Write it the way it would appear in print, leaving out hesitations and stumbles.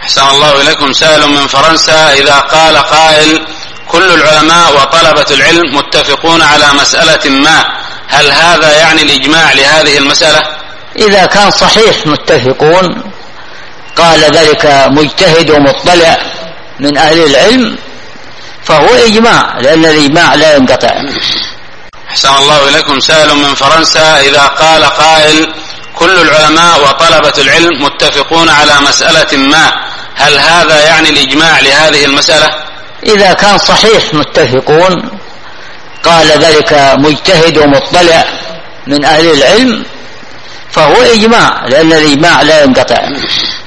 أحسن الله إليكم. سائل من فرنسا: إذا قال قائل كل العلماء وطلبة العلم متفقون على مسألة ما، هل هذا يعني الإجماع لهذه المسألة؟ إذا كان صحيح متفقون قال ذلك مجتهد ومطلع من أهل العلم فهو إجماع، لأن الإجماع لا ينقطع. أحسن الله إليكم. سائل من فرنسا: إذا قال قائل كل العلماء وطلبة العلم متفقون على مسألة ما، هل هذا يعني الإجماع لهذه المسألة؟ إذا كان صحيح متفقون قال ذلك مجتهد ومطلع من أهل العلم فهو إجماع، لأن الإجماع لا ينقطع.